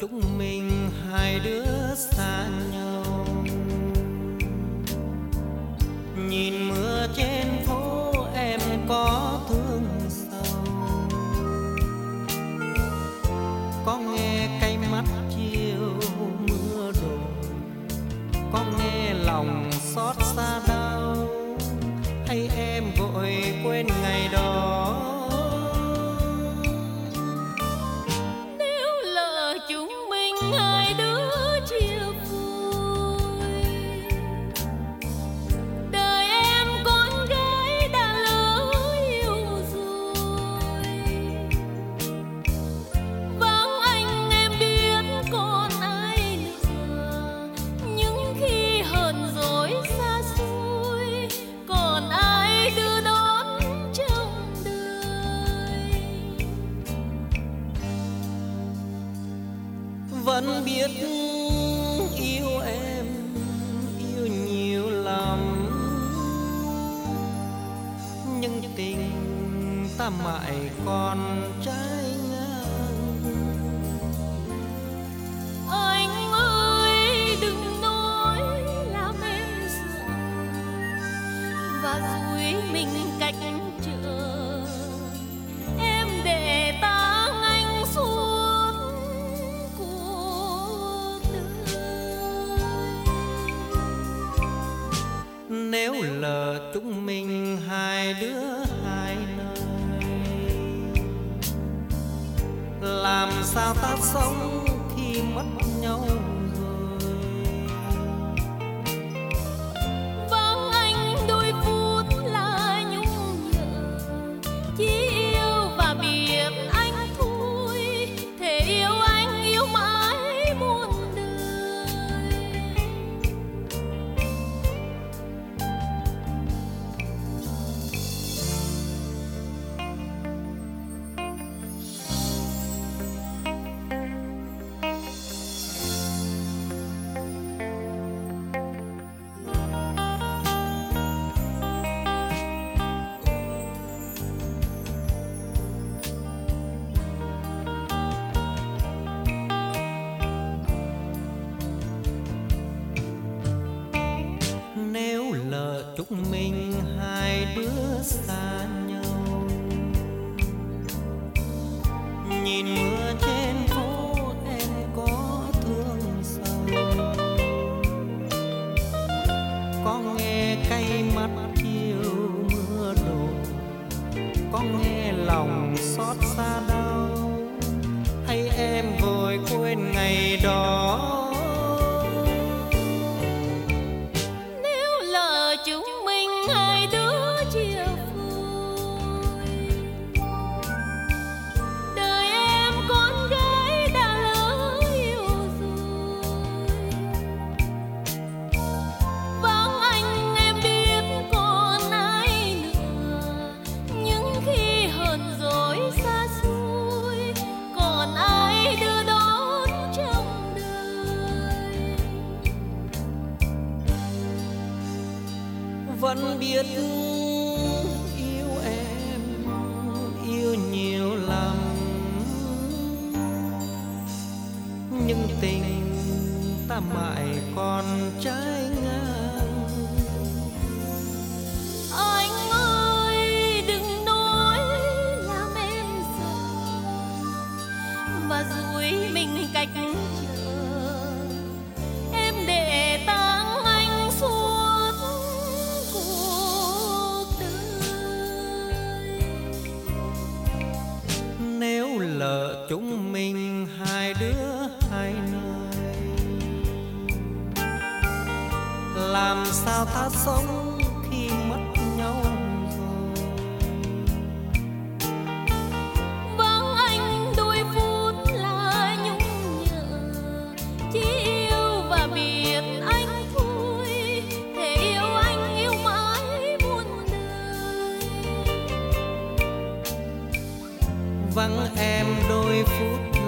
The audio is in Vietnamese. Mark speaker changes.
Speaker 1: chúng mình hai đứa xa nhau. Nhìn mưa trên phố em có thương sâu, có nghe cay mắt chiều mưa đổ, có nghe lòng xót xa đau, hay em vội quên ngày đó.
Speaker 2: Nếu lỡ chúng mình hai đứa chia vui, đời em con gái đã lỡ yêu rồi. Vắng anh em biết còn ai nữa, những khi hờn dỗi xa xôi, còn ai đưa đón trong đời.
Speaker 1: Vẫn biết yêu em, yêu nhiều lắm, nhưng tình ta mãi còn trái ngang.
Speaker 2: Anh ơi đừng nói làm em sợ, và dùi mình cách trở, em để tang anh suốt cuộc đời.
Speaker 1: Nếu lỡ chúng mình hai đứa hai nơi, làm sao ta sống khi mất nhau rồi.
Speaker 2: Vắng anh đôi phút là nhung nhớ, chỉ yêu và biết anh thôi, thể yêu anh yêu mãi muôn đời.
Speaker 1: Nếu lỡ chúng mình hai đứa xa nhau, nhìn mưa trên phố em có thương sâu, có nghe cay mắt chiều mưa đổ, có nghe lòng xót xa đau, hay em vội quên ngày đó.
Speaker 2: Nếu lỡ chúng mình hai đứa chia vui, đời em con gái đã lỡ yêu rồi. Vắng anh em biết còn ai nữa, những khi hờn dỗi xa xôi, còn ai đưa đón trong đời.
Speaker 1: Vẫn biết yêu em, yêu nhiều lắm, nhưng tình ta mãi còn trái ngang.
Speaker 2: Anh ơi đừng nói làm em sợ, và dùi mình cách trở, em để tang anh suốt cuộc đời.
Speaker 1: Nếu lỡ chúng mình hai đứa hai nơi, làm sao ta sống khi mất nhau rồi.
Speaker 2: Vắng anh đôi phút là nhung nhớ, chỉ yêu và biết anh thôi, thể yêu anh yêu mãi muôn đời.
Speaker 1: Vắng em đôi phút